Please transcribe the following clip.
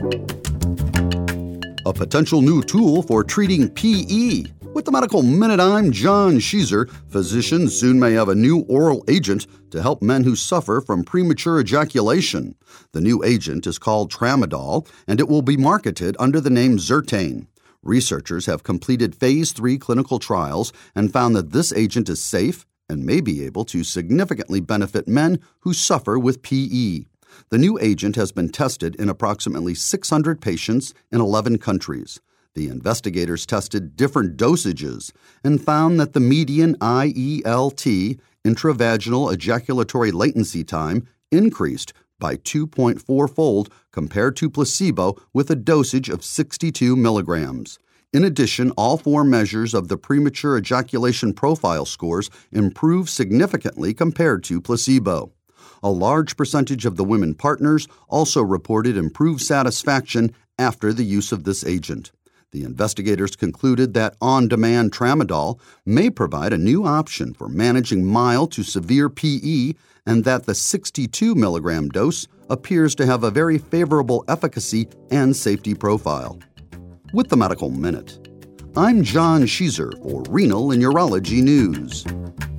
A potential new tool for treating PE. With the Medical Minute, I'm John Sheezer. Physicians soon may have a new oral agent to help men who suffer from premature ejaculation. The new agent is called Tramadol, and it will be marketed under the name Zyrtane. Researchers have completed Phase 3 clinical trials and found that this agent is safe and may be able to significantly benefit men who suffer with PE. The new agent has been tested in approximately 600 patients in 11 countries. The investigators tested different dosages and found that the median IELT, intravaginal ejaculatory latency time, increased by 2.4-fold compared to placebo with a dosage of 62 milligrams. In addition, all 4 measures of the premature ejaculation profile scores improved significantly compared to placebo. A large percentage of the women partners also reported improved satisfaction after the use of this agent. The investigators concluded that on-demand Tramadol may provide a new option for managing mild to severe PE and that the 62 milligram dose appears to have a very favorable efficacy and safety profile. With the Medical Minute, I'm John Sheezer for Renal and Urology News.